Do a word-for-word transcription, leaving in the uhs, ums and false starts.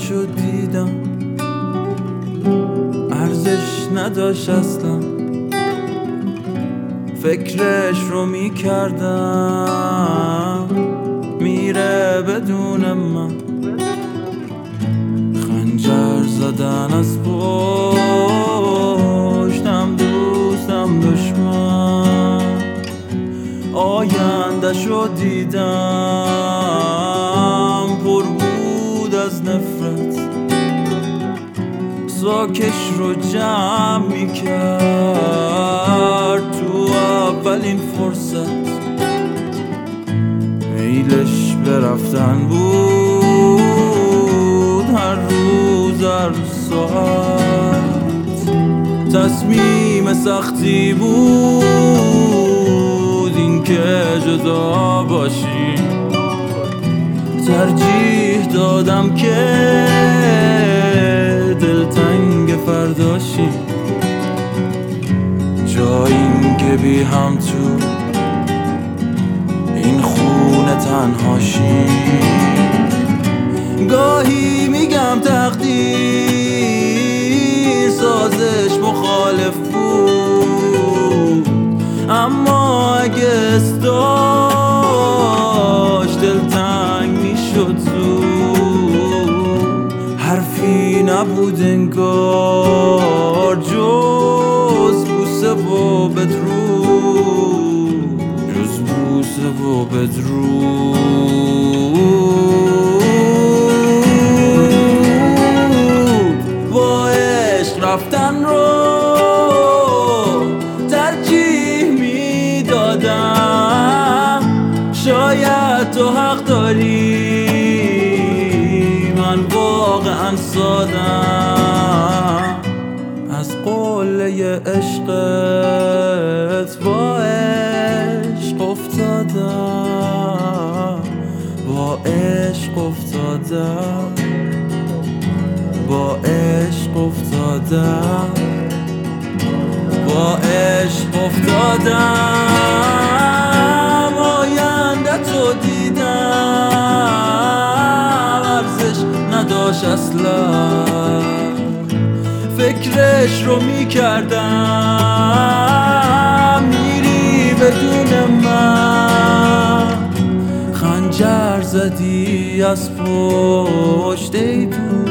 آینده‌شو دیدم ارزش نداشت اصلا، فکرش رو میکردم میره بدون من. خنجر زدن از پشتم دوستم دشمن، آینده‌شو دیدم پر بود از نفرت، ساکش رو جمع میکرد تو اولین فرصت. میلش برفتن بود هر روز هر ساعت، تصمیم سختی بود این که جدا باشیم. ترجیح دادم که دلتنگ فرداشیم، جاییم که بی هم تو این خونه تنهاشیم. گاهی میگم تقدیر سازش مخالف بود، اما اگه استاش دلتنگ میشد زود. حرفی نبود انگار جز بوسه و بدرود، جز بوسه و بدرود. با عشق رفتن رو ترجیح میدادم، شاید تو حق داری من واقعا سادم. از قله عشقت با عشق افتادم، با عشق افتادم، با عشق افتادم، با عشق افتادم. آینده تو دیدم ارزش نداشت اصلا، فکرش رو میکردم میری بدون من. خنجر زدی از پشت ای دو